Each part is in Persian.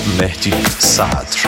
مهدی صدر.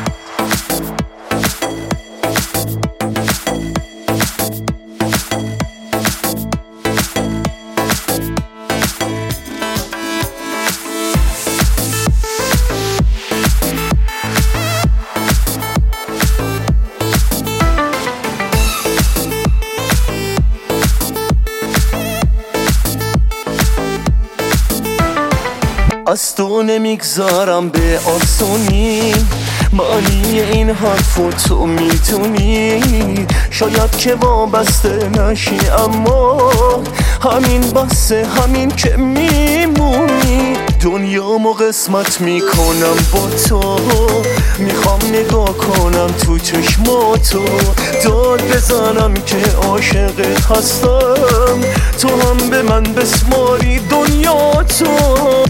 از تو نمیگذارم به آسونی، معنی این حرفو تو میتونی. شاید که وابسته نشی اما همین بسه، همین که میمونی. دنیامو قسمت میکنم با تو، میخوام نگاه کنم تو چشماتو، داد بزنم که عاشقت هستم، تو هم به من بسماری دنیاتو.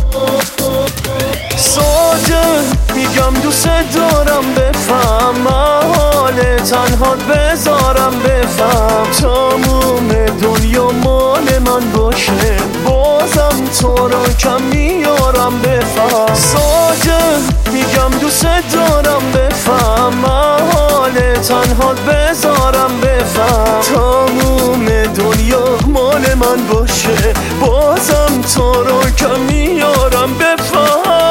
ساده میگم دوست دارم، بفهم حال تنهات بذارم، بفهم تموم دنیا مال من باشه، بازم تو رو کم میارم، بفهم. ساده میگم دوست دارم، بفهم حال تنهات بذارم، بفهم تموم دنیا مال من باشه، بازم تو رو کم میارم، بفهم.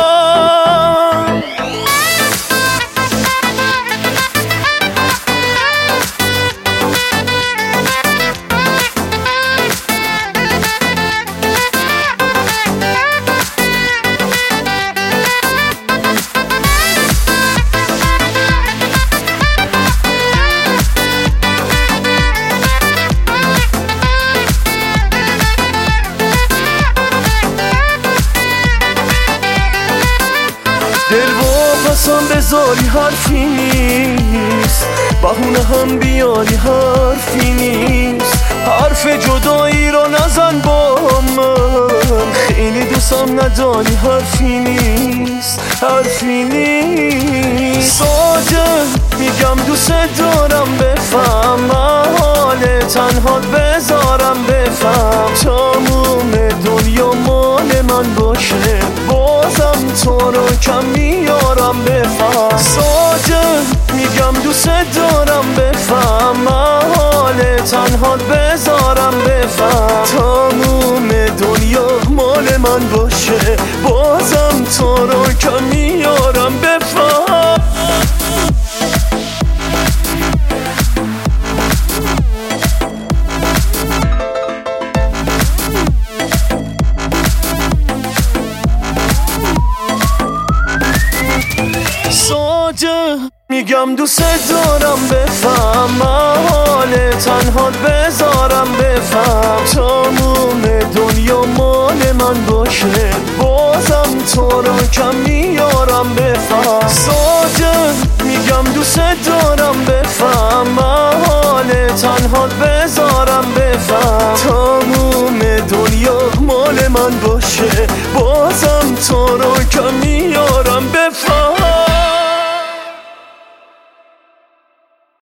دل واپسم بذاری حرفی نیست، بهونه هم بیاری حرفی نیست، حرف جدایی رو نزن با من، خیلی دوستم نداری حرفی نیست، حرفی نیست. ساده میگم دوست دارم، بفهم حال تنهات بذارم، بفهم تموم دنیا مال من باشه، بازم تو رو کم میارم، بفهم. ساده میگم دوست دارم، بفهم حال تنهات بذارم، بفهم تموم دنیا مال من باشه، بازم تو رو کم میارم، بفهم. ساده میگم دوست دارم، بفهم حال تنهات بذارم، بفهم تموم دنیا مال من باشه، بازم تو رو کم میارم، بفهم. ساده میگم دوست دارم، بفهم حال تنهات بذارم، بفهم تموم دنیا مال من باشه، بازم